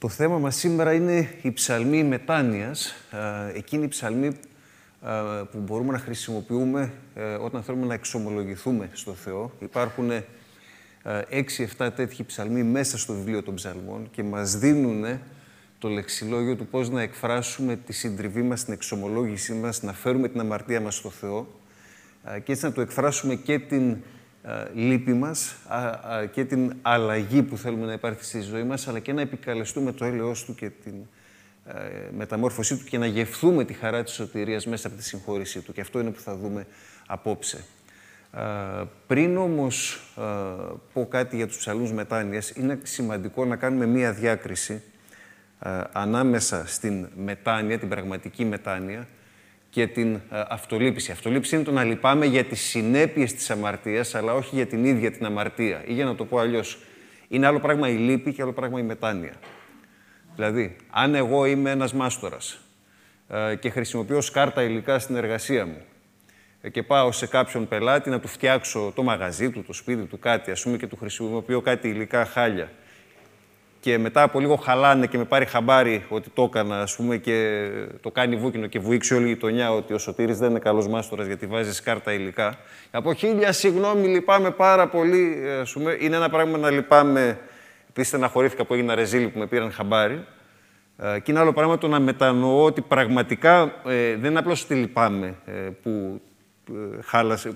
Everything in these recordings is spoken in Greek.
Το θέμα μας σήμερα είναι η ψαλμή μετάνοιας, εκείνη η ψαλμή που μπορούμε να χρησιμοποιούμε όταν θέλουμε να εξομολογηθούμε στο Θεό. Υπάρχουν 6-7 τέτοιοι ψαλμοί μέσα στο βιβλίο των ψαλμών και μας δίνουν το λεξιλόγιο του πώς να εκφράσουμε τη συντριβή μας, την εξομολόγησή μας, να φέρουμε την αμαρτία μας στο Θεό και έτσι να το εκφράσουμε και την λύπη μας και την αλλαγή που θέλουμε να υπάρχει στη ζωή μας, αλλά και να επικαλεστούμε το έλεος Του και την μεταμόρφωσή Του και να γευθούμε τη χαρά της σωτηρίας μέσα από τη συγχώρησή Του. Και αυτό είναι που θα δούμε απόψε. Πριν όμως πω κάτι για τους ψαλμούς μετάνοιας, είναι σημαντικό να κάνουμε μία διάκριση ανάμεσα στην μετάνοια, την πραγματική μετάνοια, και την αυτολύπηση. Η αυτολύπηση είναι το να λυπάμαι για τις συνέπειες της αμαρτίας, αλλά όχι για την ίδια την αμαρτία. Ή για να το πω αλλιώς, είναι άλλο πράγμα η λύπη και άλλο πράγμα η μετάνοια. Δηλαδή, αν εγώ είμαι ένας μάστορας και χρησιμοποιώ σκάρτα υλικά στην εργασία μου και πάω σε κάποιον πελάτη να του φτιάξω το μαγαζί του, το σπίτι του, κάτι, ας πούμε, και του χρησιμοποιώ κάτι υλικά χάλια, και μετά από λίγο χαλάνε και με πάρει χαμπάρι ότι το έκανα, ας πούμε, και το κάνει βούκινο και βουήξει όλη η γειτονιά ότι ο Σωτήρης δεν είναι καλός μάστορας γιατί βάζει σκάρτα υλικά. Από 1000 συγγνώμη, λυπάμαι πάρα πολύ, ας πούμε. Είναι ένα πράγμα να λυπάμαι, επειδή στεναχωρήθηκα που έγινα ρεζίλη που με πήραν χαμπάρι. Και είναι άλλο πράγμα το να μετανοώ ότι πραγματικά δεν είναι απλώς ότι λυπάμαι που χάλασε,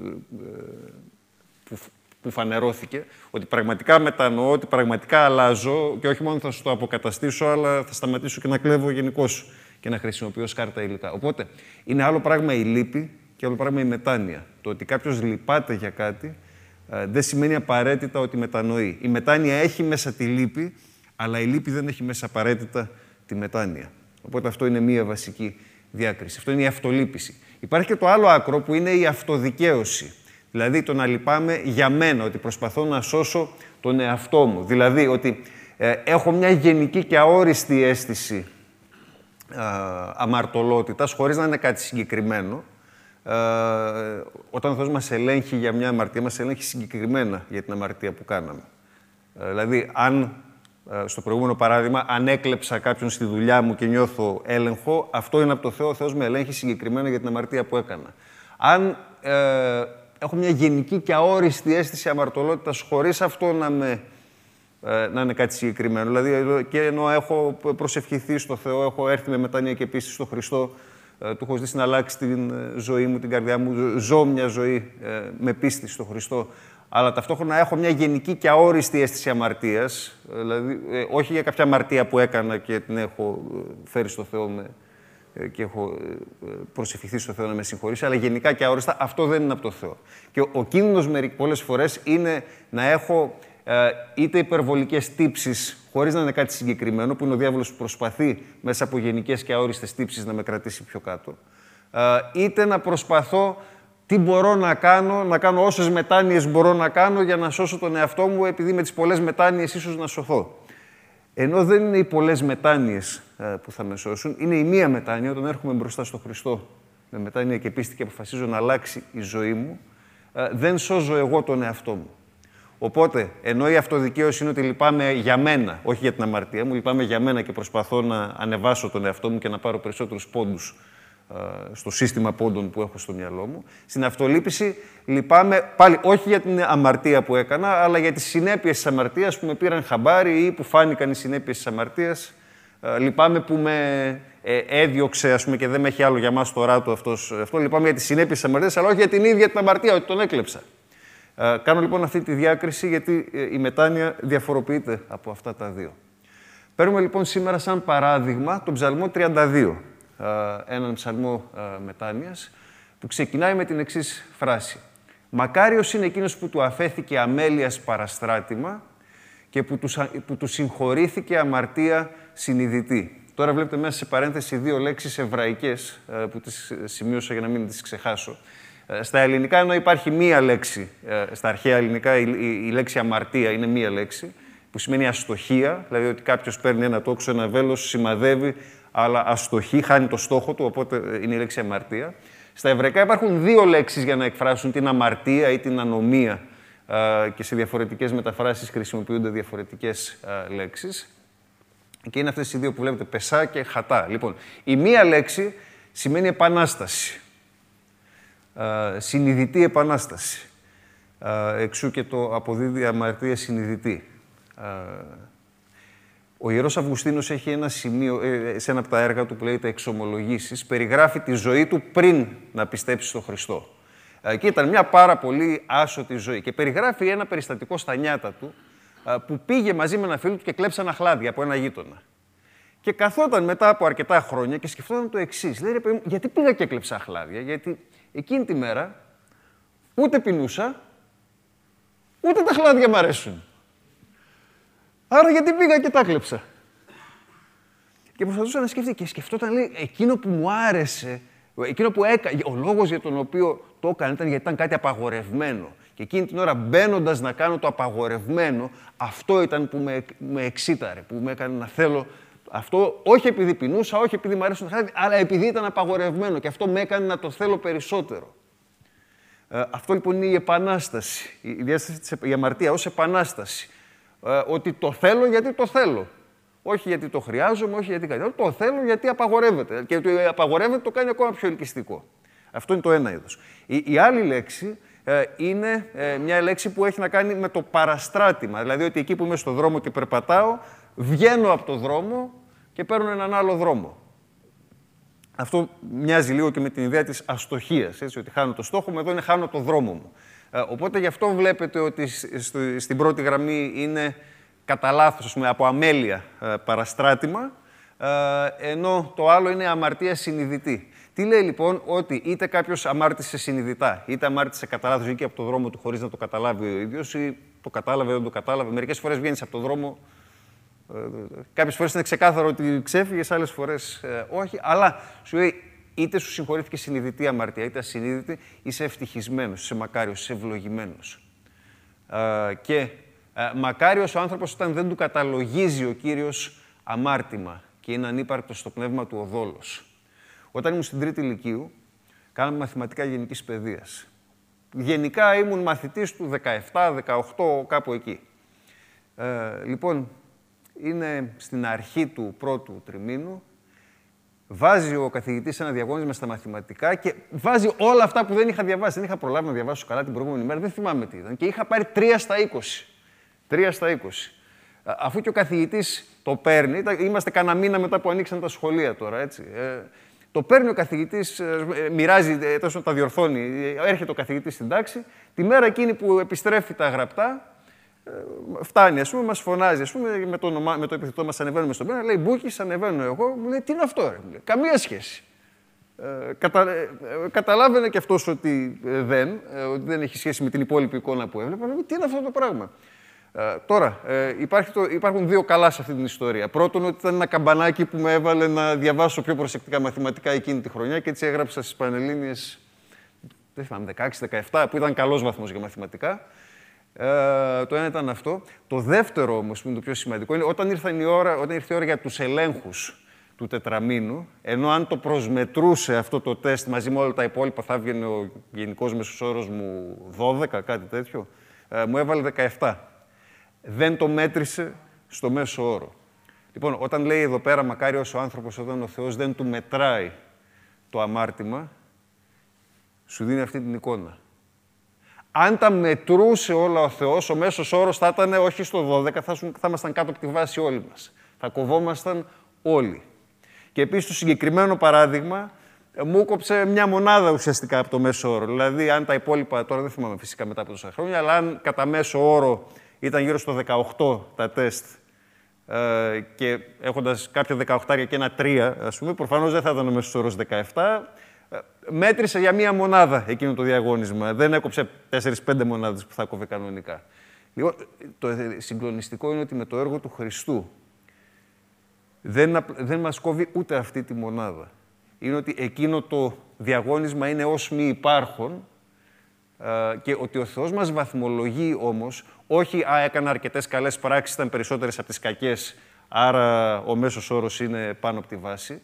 που φανερώθηκε, ότι πραγματικά μετανοώ, ότι πραγματικά αλλάζω και όχι μόνο θα σου το αποκαταστήσω, αλλά θα σταματήσω και να κλέβω γενικώς και να χρησιμοποιώ σκάρτα υλικά. Οπότε, είναι άλλο πράγμα η λύπη και άλλο πράγμα η μετάνοια. Το ότι κάποιος λυπάται για κάτι δεν σημαίνει απαραίτητα ότι μετανοεί. Η μετάνοια έχει μέσα τη λύπη, αλλά η λύπη δεν έχει μέσα απαραίτητα τη μετάνοια. Οπότε αυτό είναι μία βασική διάκριση. Αυτό είναι η αυτολύπηση. Υπάρχει και το άλλο άκρο που είναι η αυτοδικαίωση. Δηλαδή το να λυπάμαι για μένα, ότι προσπαθώ να σώσω τον εαυτό μου. Δηλαδή ότι έχω μια γενική και αόριστη αίσθηση αμαρτωλότητας, χωρίς να είναι κάτι συγκεκριμένο. Όταν ο Θεός μας ελέγχει για μια αμαρτία, μας ελέγχει συγκεκριμένα για την αμαρτία που κάναμε. Δηλαδή, αν, στο προηγούμενο παράδειγμα, αν έκλεψα κάποιον στη δουλειά μου και νιώθω έλεγχο, αυτό είναι από το Θεό, ο Θεός με ελέγχει συγκεκριμένα για την αμαρτία που έκανα. Αν έχω μια γενική και αόριστη αίσθηση αμαρτωλότητας χωρίς αυτό να είναι κάτι συγκεκριμένο. Δηλαδή, και ενώ έχω προσευχηθεί στο Θεό, έχω έρθει με μετάνοια και πίστη στο Χριστό, του έχω ζητήσει να αλλάξει την ζωή μου, την καρδιά μου, ζω μια ζωή με πίστη στο Χριστό, αλλά ταυτόχρονα έχω μια γενική και αόριστη αίσθηση αμαρτίας, δηλαδή όχι για κάποια αμαρτία που έκανα και την έχω φέρει στο Θεό και έχω προσευχηθεί στο Θεό να με συγχωρήσει, αλλά γενικά και αόριστα αυτό δεν είναι από το Θεό. Και ο κίνδυνος πολλές φορές είναι να έχω είτε υπερβολικές τύψεις, χωρίς να είναι κάτι συγκεκριμένο, που είναι ο διάβολος που προσπαθεί μέσα από γενικές και αόριστες τύψεις να με κρατήσει πιο κάτω, είτε να προσπαθώ τι μπορώ να κάνω όσες μετάνοιες μπορώ να κάνω για να σώσω τον εαυτό μου, επειδή με τις πολλές μετάνοιες ίσως να σωθώ. Ενώ δεν είναι οι πολλές μετάνοιες που θα με σώσουν, είναι η μία μετάνοια, όταν έρχομαι μπροστά στο Χριστό με μετάνοια και πίστη και αποφασίζω να αλλάξει η ζωή μου, δεν σώζω εγώ τον εαυτό μου. Οπότε, ενώ η αυτοδικαίωση είναι ότι λυπάμαι για μένα, όχι για την αμαρτία μου, λυπάμαι για μένα και προσπαθώ να ανεβάσω τον εαυτό μου και να πάρω περισσότερους πόντους στο σύστημα πόντων που έχω στο μυαλό μου. Στην αυτολύπηση λυπάμαι πάλι όχι για την αμαρτία που έκανα, αλλά για τις συνέπειες της αμαρτίας που με πήραν χαμπάρι ή που φάνηκαν οι συνέπειες της αμαρτίας. Λυπάμαι που με έδιωξε, ας πούμε, και δεν με έχει άλλο για μας το ράτο αυτό. Λυπάμαι για τις συνέπειες της αμαρτίας, αλλά όχι για την ίδια την αμαρτία, ότι τον έκλεψα. Κάνω λοιπόν αυτή τη διάκριση, γιατί η μετάνοια διαφοροποιείται από αυτά τα δύο. Παίρνουμε λοιπόν σήμερα σαν παράδειγμα τον Ψαλμό 32. Έναν ψαλμό μετάνοιας, που ξεκινάει με την εξής φράση. «Μακάριος είναι εκείνος που του αφέθηκε αμέλειας παραστράτημα και που του συγχωρήθηκε αμαρτία συνειδητή». Τώρα βλέπετε μέσα σε παρένθεση δύο λέξεις εβραϊκές που τις σημείωσα για να μην τις ξεχάσω. Στα ελληνικά, ενώ υπάρχει μία λέξη, στα αρχαία ελληνικά η λέξη αμαρτία είναι μία λέξη, που σημαίνει αστοχία, δηλαδή ότι κάποιος παίρνει ένα τόξο, ένα βέλος, σημαδεύει, αλλά αστοχή, χάνει το στόχο του, οπότε είναι η λέξη αμαρτία. Στα εβραϊκά υπάρχουν δύο λέξεις για να εκφράσουν την αμαρτία ή την ανομία και σε διαφορετικές μεταφράσεις χρησιμοποιούνται διαφορετικές λέξεις. Και είναι αυτές οι δύο που βλέπετε, πεσά και χατά. Λοιπόν, η μία λέξη σημαίνει επανάσταση. Συνειδητή επανάσταση. Εξού και το αποδίδει αμαρτία συνειδητή. Ο Ιερός Αυγουστίνος έχει ένα σημείο, σε ένα από τα έργα του που λέγεται «Εξομολογήσεις», περιγράφει τη ζωή του πριν να πιστέψει στον Χριστό. Και ήταν μια πάρα πολύ άσωτη ζωή. Και περιγράφει ένα περιστατικό στα νιάτα του, που πήγε μαζί με ένα φίλο του και κλέψαν αχλάδια από ένα γείτονα. Και καθόταν μετά από αρκετά χρόνια και σκεφτόταν το εξής. Λέει, ρε παιδί μου, γιατί πήγα και έκλεψα αχλάδια? Γιατί εκείνη τη μέρα ούτε πεινούσα, ούτε τα αχλάδια μ' αρέσουν. Άρα γιατί πήγα και τα έκλεψα? Και προσπαθούσα να σκεφτεί και σκεφτόταν, λέει, εκείνο που μου άρεσε, εκείνο που έκανε, ο λόγος για τον οποίο το έκανε ήταν γιατί ήταν κάτι απαγορευμένο. Και εκείνη την ώρα μπαίνοντας να κάνω το απαγορευμένο, αυτό ήταν που με εξήταρε, που με έκανε να θέλω αυτό, όχι επειδή πεινούσα, όχι επειδή μου αρέσουν τα χάδια, αλλά επειδή ήταν απαγορευμένο και αυτό με έκανε να το θέλω περισσότερο. Αυτό λοιπόν είναι η επανάσταση, η διάσταση, η αμαρτία ως επανάσταση. Ότι το θέλω γιατί το θέλω. Όχι γιατί το χρειάζομαι, όχι γιατί κάτι. Το θέλω γιατί απαγορεύεται. Και το απαγορεύεται το κάνει ακόμα πιο ελκυστικό. Αυτό είναι το ένα είδος. Η άλλη λέξη είναι μια λέξη που έχει να κάνει με το παραστράτημα. Δηλαδή ότι εκεί που είμαι στον δρόμο και περπατάω, βγαίνω από το δρόμο και παίρνω έναν άλλο δρόμο. Αυτό μοιάζει λίγο και με την ιδέα της αστοχίας, έτσι, ότι χάνω το στόχο μου, εδώ είναι χάνω το δρόμο μου. Οπότε γι' αυτό βλέπετε ότι στην πρώτη γραμμή είναι κατά λάθος, ας πούμε, από αμέλεια παραστράτημα, ενώ το άλλο είναι αμαρτία συνειδητή. Τι λέει λοιπόν? Ότι είτε κάποιος αμάρτησε συνειδητά, είτε αμάρτησε κατά λάθος, βγήκε από το δρόμο του χωρίς να το καταλάβει ο ίδιος, ή το κατάλαβε, δεν το κατάλαβε. Μερικές φορές βγαίνεις από το δρόμο, κάποιες φορές είναι ξεκάθαρο ότι ξέφυγες, άλλες φορές όχι, αλλά σου λέει, είτε σου συγχωρήθηκε συνειδητή αμαρτία, είτε ασυνείδητη, είσαι ευτυχισμένος, είσαι μακάριος, είσαι ευλογημένος. Και μακάριος ο άνθρωπος όταν δεν του καταλογίζει ο Κύριος αμάρτημα και είναι ανύπαρκτος στο πνεύμα του ο δόλος. Όταν ήμουν στην τρίτη λυκείου, κάναμε μαθηματικά γενικής παιδείας. Γενικά ήμουν μαθητής του 17, 18, κάπου εκεί. Λοιπόν, είναι στην αρχή του πρώτου τριμήνου, βάζει ο καθηγητής ένα διαγώνισμα στα μαθηματικά και βάζει όλα αυτά που δεν είχα διαβάσει. Δεν είχα προλάβει να διαβάσω καλά την προηγούμενη μέρα, δεν θυμάμαι τι ήταν. Και είχα πάρει 3 στα 20. 3 στα 20. Αφού και ο καθηγητής το παίρνει, είμαστε κανένα μήνα μετά που ανοίξαν τα σχολεία τώρα, έτσι. Το παίρνει ο καθηγητής, μοιράζει, τόσο τα διορθώνει, έρχεται ο καθηγητής στην τάξη, τη μέρα εκείνη που επιστρέφει τα γραπτά, φτάνει, ας πούμε, μας φωνάζει, ας πούμε, με το επιθετό μας ανεβαίνουμε στον πέρα, λέει «Μπούκης, ανεβαίνω εγώ», μου λέει «Τι είναι αυτό, ρε?» Μου λέει, «Καμία σχέση». Καταλάβαινε και αυτός ότι δεν έχει σχέση με την υπόλοιπη εικόνα που έβλεπα. Τι είναι αυτό το πράγμα? Τώρα, υπάρχουν δύο καλά σε αυτή την ιστορία. Πρώτον, ότι ήταν ένα καμπανάκι που με έβαλε να διαβάσω πιο προσεκτικά μαθηματικά εκείνη τη χρονιά και έτσι έγραψα στις Πανελλήνιες, δεν θυμάμαι, 16-17, που ήταν καλός βαθμός για μαθηματικά. Το ένα ήταν αυτό. Το δεύτερο όμως, που είναι το πιο σημαντικό, είναι όταν ήρθε η ώρα για τους ελέγχους του τετραμήνου, ενώ αν το προσμετρούσε αυτό το τεστ μαζί με όλα τα υπόλοιπα θα έβγαινε ο γενικός μέσος όρος μου 12, κάτι τέτοιο, μου έβαλε 17. Δεν το μέτρησε στο μέσο όρο. Λοιπόν, όταν λέει εδώ πέρα μακάριος ο άνθρωπος όταν ο Θεός δεν του μετράει το αμάρτημα, σου δίνει αυτή την εικόνα. Αν τα μετρούσε όλα ο Θεός, ο μέσος όρος θα ήταν όχι στο 12, θα ήμασταν κάτω από τη βάση όλοι μας. Θα κοβόμασταν όλοι. Και επίσης, το συγκεκριμένο παράδειγμα, μου κόψε μια μονάδα ουσιαστικά από το μέσο όρο. Δηλαδή, αν τα υπόλοιπα, τώρα δεν θυμάμαι φυσικά μετά από τόσα χρόνια, αλλά αν κατά μέσο όρο ήταν γύρω στο 18 τα τεστ και έχοντας κάποια 18 και ένα 3, ας πούμε, προφανώς δεν θα ήταν ο μέσος όρος 17. Μέτρησε για μία μονάδα εκείνο το διαγώνισμα. Δεν έκοψε 4-5 μονάδες που θα έκοβε κανονικά. Λοιπόν, το συγκλονιστικό είναι ότι με το έργο του Χριστού δεν μας κόβει ούτε αυτή τη μονάδα. Είναι ότι εκείνο το διαγώνισμα είναι ως μη υπάρχον και ότι ο Θεός μας βαθμολογεί όμως, όχι έκανα αρκετές καλές πράξεις, ήταν περισσότερες από τις κακές, άρα ο μέσος όρος είναι πάνω από τη βάση.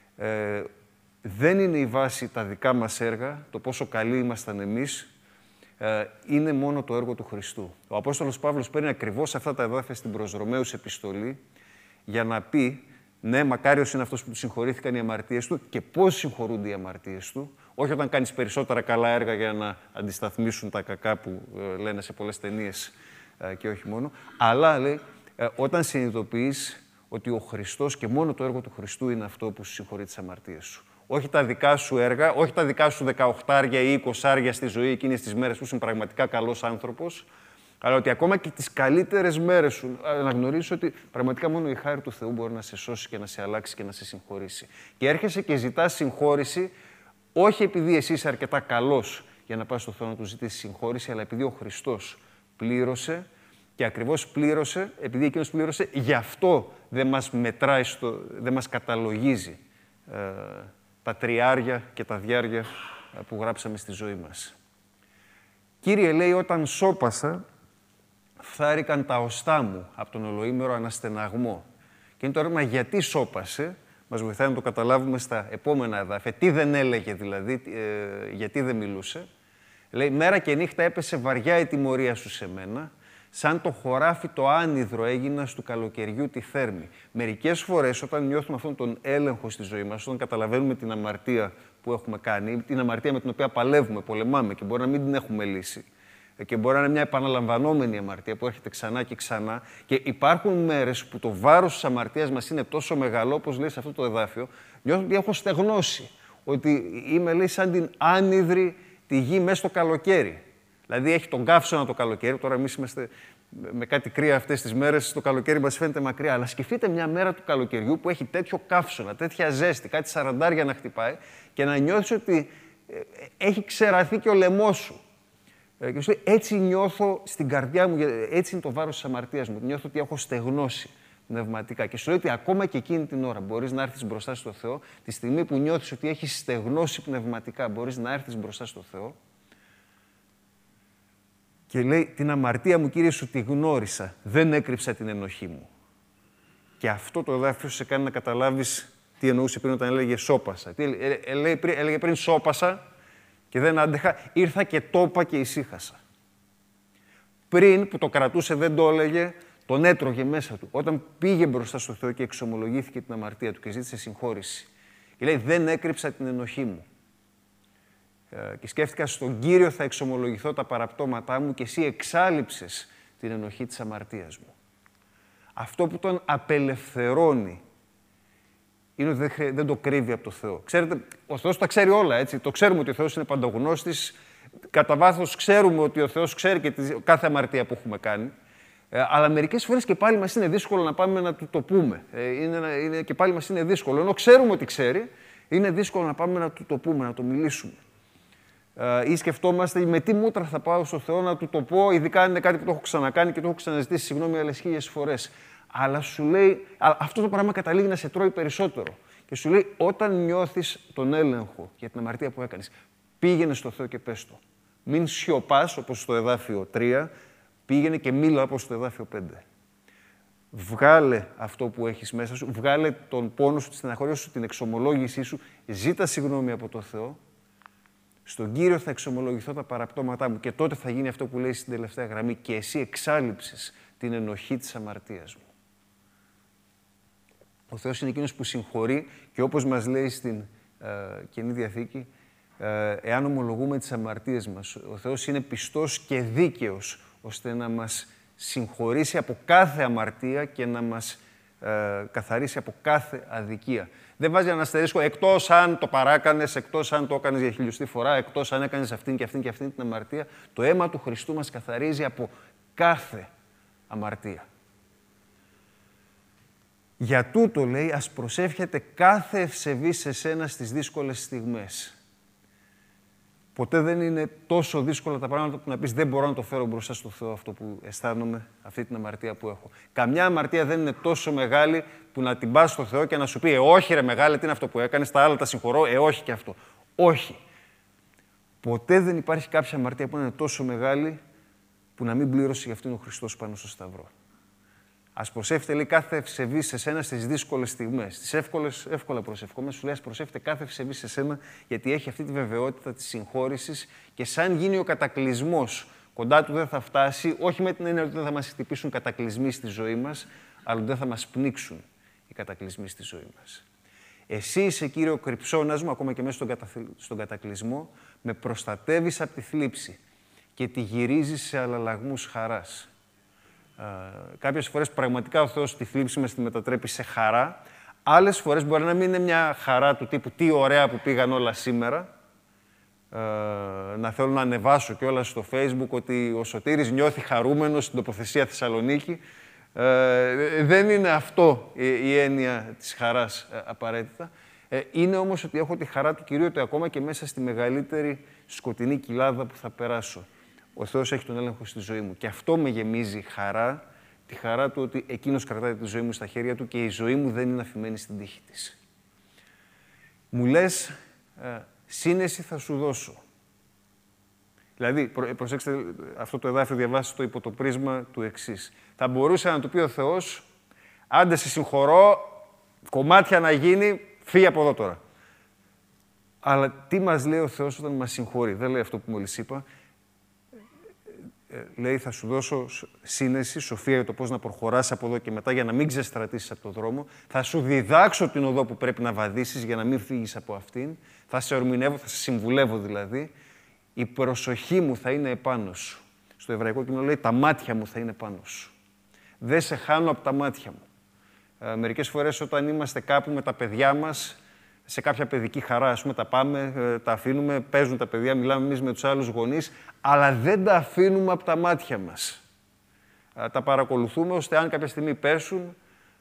Δεν είναι η βάση τα δικά μας έργα, το πόσο καλοί ήμασταν εμείς, είναι μόνο το έργο του Χριστού. Ο Απόστολος Παύλος παίρνει ακριβώς αυτά τα εδάφια στην προς Ρωμαίους επιστολή για να πει ναι, μακάριος είναι αυτός που του συγχωρήθηκαν οι αμαρτίες του και πώς συγχωρούνται οι αμαρτίες του. Όχι όταν κάνεις περισσότερα καλά έργα για να αντισταθμίσουν τα κακά που λένε σε πολλές ταινίες και όχι μόνο. Αλλά, λέει, όταν συνειδητοποιείς ότι ο Χριστός και μόνο το έργο του Χριστού είναι αυτό που σου συγχωρεί τις αμαρτίες σου. Όχι τα δικά σου έργα, όχι τα δικά σου 18 ή 20 στη ζωή εκείνες τις μέρες που είσαι πραγματικά καλός άνθρωπος, αλλά ότι ακόμα και τις καλύτερες μέρες σου να γνωρίσεις ότι πραγματικά μόνο η χάρη του Θεού μπορεί να σε σώσει και να σε αλλάξει και να σε συγχωρήσει. Και έρχεσαι και ζητάς συγχώρηση, όχι επειδή εσύ είσαι αρκετά καλός για να πας στο Θεό να του ζητήσεις συγχώρηση, αλλά επειδή ο Χριστός πλήρωσε και ακριβώς πλήρωσε, επειδή εκείνος πλήρωσε, γι' αυτό δεν μας μετράει, δεν μας καταλογίζει τα τριάρια και τα διάρια που γράψαμε στη ζωή μας. Κύριε, λέει, όταν σώπασα, φθάρηκαν τα οστά μου από τον ολοήμερο αναστεναγμό. Και είναι το ερώτημα γιατί σώπασε, μας βοηθάει να το καταλάβουμε στα επόμενα εδάφια. Τι δεν έλεγε δηλαδή, γιατί δεν μιλούσε. Λέει, μέρα και νύχτα έπεσε βαριά η τιμωρία σου σε μένα, σαν το χωράφι το άνυδρο έγινα του καλοκαιριού τη θέρμη. Μερικές φορές όταν νιώθουμε αυτόν τον έλεγχο στη ζωή μας, όταν καταλαβαίνουμε την αμαρτία που έχουμε κάνει, την αμαρτία με την οποία παλεύουμε, πολεμάμε και μπορεί να μην την έχουμε λύσει, και μπορεί να είναι μια επαναλαμβανόμενη αμαρτία που έρχεται ξανά και ξανά, και υπάρχουν μέρες που το βάρος της αμαρτίας μας είναι τόσο μεγάλο, όπως λέει σε αυτό το εδάφιο, νιώθω ότι έχω στεγνώσει, ότι είμαι, λέει, σαν την άνυδρη τη γη μέσα στο καλοκαίρι. Δηλαδή έχει τον καύσωνα το καλοκαίρι, τώρα εμείς είμαστε με κάτι κρύα αυτές τις μέρες, το καλοκαίρι μας φαίνεται μακριά, αλλά σκεφτείτε μια μέρα του καλοκαιριού που έχει τέτοιο καύσωνα, τέτοια ζέστη, κάτι 40 να χτυπάει και να νιώθεις ότι έχει ξεραθεί και ο λαιμός σου. Και σου λέει, έτσι νιώθω στην καρδιά μου, έτσι είναι το βάρος της αμαρτίας μου. Νιώθω ότι έχω στεγνώσει πνευματικά. Και σου λέει ότι ακόμα και εκείνη την ώρα μπορείς να έρθεις μπροστά στο Θεό, τη στιγμή που νιώθεις ότι έχεις στεγνώσει πνευματικά, μπορείς να έρθεις μπροστά στο Θεό. Και λέει, την αμαρτία μου, Κύριε, σου τη γνώρισα, δεν έκρυψα την ενοχή μου. Και αυτό το εδάφιο σε κάνει να καταλάβεις τι εννοούσε πριν όταν έλεγε σώπασα. Έλεγε πριν σώπασα και δεν άντεχα, ήρθα και το είπα και ησύχασα. Πριν που το κρατούσε δεν το έλεγε, τον έτρωγε μέσα του. Όταν πήγε μπροστά στο Θεό και εξομολογήθηκε την αμαρτία του και ζήτησε συγχώρηση. Και λέει, δεν έκρυψα την ενοχή μου. Και σκέφτηκα, στον Κύριο θα εξομολογηθώ τα παραπτώματά μου και εσύ εξάλειψες την ενοχή της αμαρτίας μου. Αυτό που τον απελευθερώνει είναι ότι δεν το κρύβει από το Θεό. Ξέρετε, ο Θεός τα ξέρει όλα, έτσι. Το ξέρουμε ότι ο Θεός είναι παντογνώστης. Κατά βάθος ξέρουμε ότι ο Θεός ξέρει και κάθε αμαρτία που έχουμε κάνει. Αλλά μερικές φορές και πάλι μας είναι δύσκολο να πάμε να του το πούμε. Και πάλι μας είναι δύσκολο. Ενώ ξέρουμε ότι ξέρει, είναι δύσκολο να πάμε να του το πούμε, να το μιλήσουμε. Ή σκεφτόμαστε με τι μούτρα θα πάω στο Θεό να του το πω, ειδικά αν είναι κάτι που το έχω ξανακάνει και το έχω ξαναζητήσει συγγνώμη άλλες 1000 φορές. Αλλά σου λέει, αυτό το πράγμα καταλήγει να σε τρώει περισσότερο. Και σου λέει, όταν νιώθεις τον έλεγχο για την αμαρτία που έκανες, πήγαινε στο Θεό και πες το. Μην σιωπάς, όπως στο εδάφιο 3, πήγαινε και μίλα όπως στο εδάφιο 5. Βγάλε αυτό που έχεις μέσα σου, βγάλε τον πόνο σου, τη στεναχωρία σου, την εξομολόγησή σου, ζήτα συγγνώμη από το Θεό. Στον Κύριο θα εξομολογηθώ τα παραπτώματά μου και τότε θα γίνει αυτό που λέει στην τελευταία γραμμή και εσύ εξάλειψες την ενοχή της αμαρτίας μου. Ο Θεός είναι εκείνος που συγχωρεί και όπως μας λέει στην Καινή Διαθήκη, εάν ομολογούμε τις αμαρτίες μας, ο Θεός είναι πιστός και δίκαιος ώστε να μας συγχωρήσει από κάθε αμαρτία και να μας καθαρίσει από κάθε αδικία. Δεν βάζει ένα αστερίσκο εκτός αν το παράκανες, εκτός αν το έκανες για 1000η φορά, εκτός αν έκανες αυτήν και αυτήν και αυτήν την αμαρτία. Το αίμα του Χριστού μας καθαρίζει από κάθε αμαρτία. Για τούτο, λέει, ας προσεύχεται κάθε ευσεβή σε σένα στις δύσκολες στιγμές. Ποτέ δεν είναι τόσο δύσκολα τα πράγματα που να πεις δεν μπορώ να το φέρω μπροστά στο Θεό αυτό που αισθάνομαι, αυτή την αμαρτία που έχω. Καμιά αμαρτία δεν είναι τόσο μεγάλη που να την πας στο Θεό και να σου πει όχι ρε μεγάλη, τι είναι αυτό που έκανες, τα άλλα τα συγχωρώ, όχι και αυτό. Όχι. Ποτέ δεν υπάρχει κάποια αμαρτία που είναι τόσο μεγάλη που να μην πλήρωσε για αυτήν ο Χριστός πάνω στο Σταυρό. Ας προσεύχεται, λέει, κάθε ευσεβή σε σένα στις δύσκολες στιγμές. Στις εύκολα προσευχόμενες, σου λέει, ας προσεύχεται κάθε ευσεβή σε σένα, γιατί έχει αυτή τη βεβαιότητα της συγχώρησης και σαν γίνει ο κατακλυσμός, κοντά του δεν θα φτάσει, όχι με την έννοια ότι δεν θα μας χτυπήσουν κατακλυσμοί στη ζωή μας, αλλά ότι δεν θα μας πνίξουν. κατακλυσμοί στη ζωή μας. Εσύ είσαι, Κύριε, ο κρυψώνας μου, ακόμα και μέσα στον κατακλυσμό, με προστατεύεις από τη θλίψη και τη γυρίζεις σε αλλαλαγμούς χαράς. Κάποιες φορές πραγματικά ο Θεός τη θλίψη μας τη μετατρέπει σε χαρά. Άλλες φορές μπορεί να μην είναι μια χαρά του τύπου «τι ωραία που πήγαν όλα σήμερα», να θέλω να ανεβάσω κιόλας στο Facebook ότι ο Σωτήρης νιώθει χαρούμενος στην τοποθεσία Θεσσαλονίκη. Δεν είναι αυτό η έννοια της χαράς απαραίτητα. Είναι όμως ότι έχω τη χαρά του Κυρίου ότι ακόμα και μέσα στη μεγαλύτερη σκοτεινή κοιλάδα που θα περάσω, ο Θεός έχει τον έλεγχο στη ζωή μου. Και αυτό με γεμίζει χαρά, τη χαρά του ότι Εκείνος κρατάει τη ζωή μου στα χέρια του και η ζωή μου δεν είναι αφημένη στην τύχη της. Μου λες, σύνεση θα σου δώσω. Δηλαδή, προσέξτε, αυτό το εδάφιο διαβάστε το υπό το πρίσμα του εξής. Θα μπορούσε να του πει ο Θεός, άντε σε συγχωρώ, κομμάτια να γίνει, φύγε από εδώ τώρα. Αλλά τι μας λέει ο Θεός όταν μας συγχωρεί? Δεν λέει αυτό που μόλις είπα. Λέει, θα σου δώσω σύνεση, σοφία για το πώς να προχωράς από εδώ και μετά για να μην ξεστρατήσεις από τον δρόμο. Θα σου διδάξω την οδό που πρέπει να βαδίσεις για να μην φύγεις από αυτήν. Θα σε ορμηνεύω, θα σε συμβουλεύω δηλαδή. Η προσοχή μου θα είναι επάνω σου. Στο εβραϊκό κείμενο λέει, τα μάτια μου θα είναι πάνω σου. Δεν σε χάνω από τα μάτια μου. Μερικές φορές όταν είμαστε κάπου με τα παιδιά μας, σε κάποια παιδική χαρά, ας πούμε, τα πάμε, τα αφήνουμε, παίζουν τα παιδιά, μιλάμε εμείς με τους άλλους γονείς, αλλά δεν τα αφήνουμε από τα μάτια μας. Τα παρακολουθούμε, ώστε αν κάποια στιγμή πέσουν,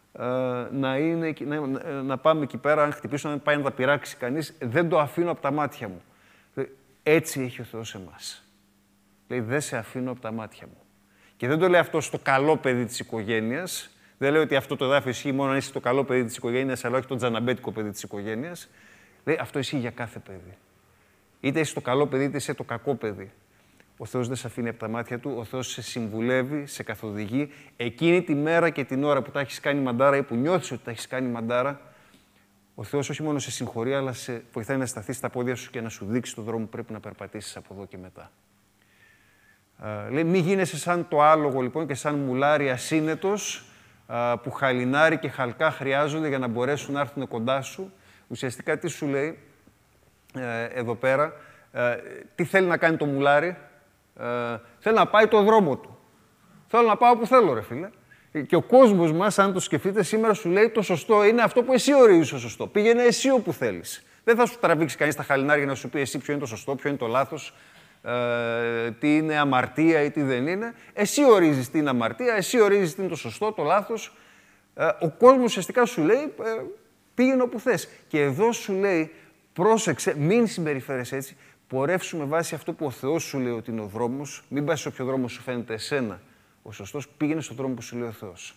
να πάμε εκεί πέρα, αν χτυπήσουν, να πάει να τα πειράξει κανείς, δεν το αφήνω από τα μάτια μου. Έτσι έχει ο Θεός εμάς. Λέει, δεν σε αφήνω από τα μάτια μου. Και δεν το λέει αυτό στο καλό παιδί της οικογένειας. Δεν λέει ότι αυτό το εδάφιο ισχύει μόνο αν είσαι το καλό παιδί της οικογένειας, αλλά όχι το τζαναμπέτικο παιδί της οικογένειας. Λέει, αυτό ισχύει για κάθε παιδί. Είτε είσαι το καλό παιδί, είτε είσαι το κακό παιδί. Ο Θεός δεν σε αφήνει από τα μάτια του, ο Θεός σε συμβουλεύει, σε καθοδηγεί. Εκείνη τη μέρα και την ώρα που τα έχεις κάνει μαντάρα ή που νιώθεις ότι τα έχεις κάνει μαντάρα, ο Θεός όχι μόνο σε συγχωρεί, αλλά σε βοηθάει να σταθείς στα πόδια σου και να σου δείξει τον δρόμο που πρέπει να περπατήσεις από εδώ και μετά. Λέει, μη γίνεσαι σαν το άλογο λοιπόν και σαν μουλάρι ασύνετος, που χαλινάρι και χαλκά χρειάζονται για να μπορέσουν να έρθουν κοντά σου. Ουσιαστικά τι σου λέει εδώ πέρα, τι θέλει να κάνει το μουλάρι? Θέλει να πάει το δρόμο του. Θέλω να πάω όπου θέλω, ρε φίλε. Και ο κόσμος μας, αν το σκεφτείτε, σήμερα σου λέει το σωστό είναι αυτό που εσύ ορίζεις το σωστό. Πήγαινε εσύ όπου θέλεις. Δεν θα σου τραβήξει κανείς τα χαλινάρια να σου πει εσύ ποιο είναι το σωστό, ποιο είναι το λάθος, τι είναι αμαρτία ή τι δεν είναι. Εσύ ορίζεις τι είναι αμαρτία, εσύ ορίζεις τι είναι το σωστό, το λάθος. Ο κόσμος ουσιαστικά σου λέει πήγαινε όπου θες. Και εδώ σου λέει πρόσεξε, μην συμπεριφέρεσαι έτσι. Πορεύσου με βάση αυτό που ο Θεός σου λέει ότι είναι ο δρόμος. Μην πας σε όποιο δρόμο σου φαίνεται εσένα ο σωστός, πήγαινε στον δρόμο που σου λέει ο Θεός.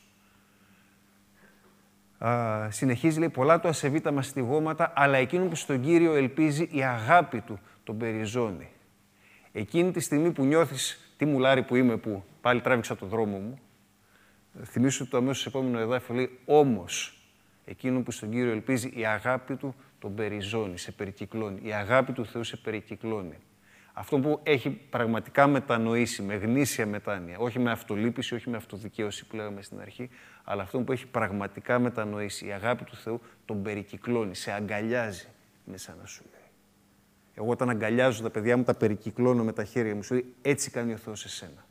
Συνεχίζει, λέει, πολλά του ασεβεί τα μαστιγώματα, αλλά εκείνο που στον Κύριο ελπίζει η αγάπη του τον περιζώνει. Εκείνη τη στιγμή που νιώθεις τι μουλάρι που είμαι, που πάλι τράβηξα το δρόμο μου, θυμίσου το αμέσως επόμενο εδάφιο, λέει, όμως εκείνο που στον Κύριο ελπίζει η αγάπη του τον περιζώνει, σε περικυκλώνει. Η αγάπη του Θεού σε περικυκλώνει. Αυτό που έχει πραγματικά μετανοήσει, με γνήσια μετάνοια, όχι με αυτολύπηση, όχι με αυτοδικαίωση που λέγαμε στην αρχή, αλλά αυτό που έχει πραγματικά μετανοήσει, η αγάπη του Θεού τον περικυκλώνει, σε αγκαλιάζει, είναι σαν να σου λέει. Εγώ όταν αγκαλιάζω τα παιδιά μου, τα περικυκλώνω με τα χέρια μου, σου λέει, έτσι κάνει ο Θεός εσένα.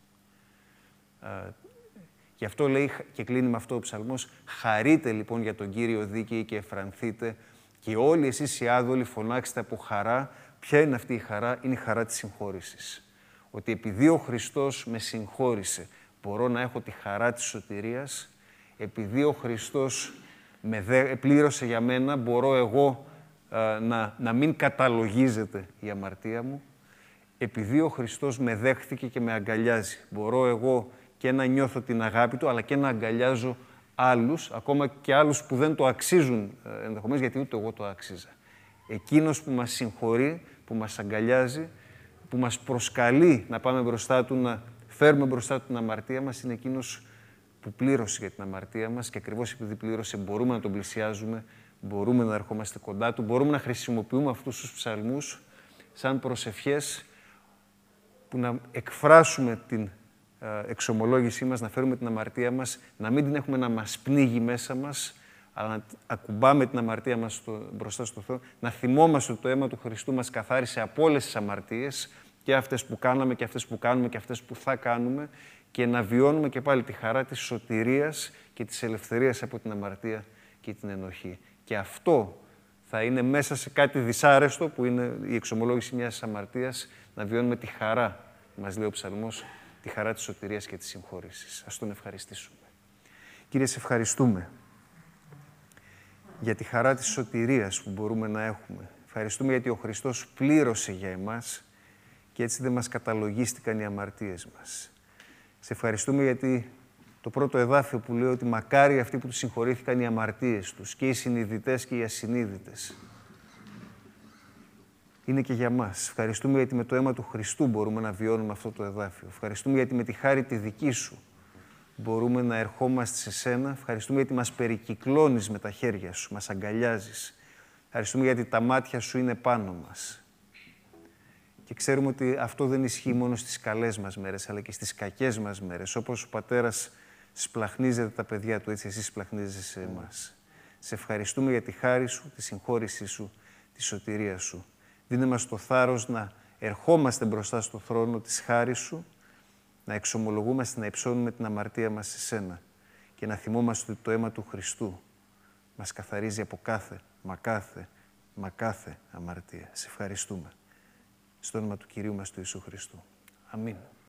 Γι' αυτό λέει και κλείνει με αυτό ο ψαλμός, χαρείτε λοιπόν για τον Κύριο δίκαιοι και εφρανθείτε και όλοι εσείς οι άδολοι φωνάξτε από χαρά. Ποια είναι αυτή η χαρά? Είναι η χαρά της συγχώρησης. Ότι επειδή ο Χριστός με συγχώρησε, μπορώ να έχω τη χαρά της σωτηρίας. Επειδή ο Χριστός πλήρωσε για μένα, μπορώ εγώ να μην καταλογίζεται η αμαρτία μου. Επειδή ο Χριστός με δέχτηκε και με αγκαλιάζει, μπορώ εγώ και να νιώθω την αγάπη του, αλλά και να αγκαλιάζω άλλους, ακόμα και άλλους που δεν το αξίζουν ενδεχομένως, γιατί ούτε εγώ το άξιζα. Εκείνος που μας συγχωρεί, που μας αγκαλιάζει, που μας προσκαλεί να πάμε μπροστά του, να φέρουμε μπροστά του την αμαρτία μας, είναι εκείνος που πλήρωσε για την αμαρτία μας και ακριβώς επειδή πλήρωσε μπορούμε να τον πλησιάζουμε, μπορούμε να ερχόμαστε κοντά του, μπορούμε να χρησιμοποιούμε αυτούς τους ψαλμούς σαν προσευχές που να εκφράσουμε την εξομολόγησή μας, να φέρουμε την αμαρτία μας, να μην την έχουμε να μας πνίγει μέσα μας, αλλά να ακουμπάμε την αμαρτία μας μπροστά στο Θεό, να θυμόμαστε ότι το αίμα του Χριστού μας καθάρισε από όλες τις αμαρτίες, και αυτές που κάναμε και αυτές που κάνουμε και αυτές που θα κάνουμε, και να βιώνουμε και πάλι τη χαρά της σωτηρίας και της ελευθερίας από την αμαρτία και την ενοχή. Και αυτό θα είναι μέσα σε κάτι δυσάρεστο, που είναι η εξομολόγηση μιας αμαρτίας, να βιώνουμε τη χαρά, μας λέει ο Ψαλμός, τη χαρά της σωτηρίας και της συγχώρησης. Ας τον ευχαριστήσουμε. Κύριε, σε ευχαριστούμε για τη χαρά της σωτηρίας που μπορούμε να έχουμε. Ευχαριστούμε γιατί ο Χριστός πλήρωσε για εμάς και έτσι δεν μας καταλογίστηκαν οι αμαρτίες μας. Σε ευχαριστούμε γιατί το πρώτο εδάφιο που λέει ότι μακάρι αυτοί που τους συγχωρήθηκαν οι αμαρτίες τους, και οι συνειδητές και οι ασυνείδητες, είναι και για μας. Ευχαριστούμε γιατί με το αίμα του Χριστού μπορούμε να βιώνουμε αυτό το εδάφιο. Ευχαριστούμε γιατί με τη χάρη τη δική σου μπορούμε να ερχόμαστε σε σένα. Ευχαριστούμε γιατί μας περικυκλώνεις με τα χέρια σου, μας αγκαλιάζεις. Ευχαριστούμε γιατί τα μάτια σου είναι πάνω μας. Και ξέρουμε ότι αυτό δεν ισχύει μόνο στις καλές μας μέρες, αλλά και στις κακές μας μέρες. Όπως ο πατέρας σπλαχνίζεται τα παιδιά του, έτσι εσύ σπλαχνίζεσαι σε εμάς. Σε ευχαριστούμε για τη χάρη σου, τη συγχώρησή σου, τη σωτηρία σου. Δίνε μας το θάρρος να ερχόμαστε μπροστά στο θρόνο της χάρης σου, να εξομολογούμαστε, να υψώνουμε την αμαρτία μας σε σένα και να θυμόμαστε ότι το αίμα του Χριστού μας καθαρίζει από κάθε αμαρτία. Σε ευχαριστούμε. Στο όνομα του Κυρίου μας του Ιησού Χριστού. Αμήν.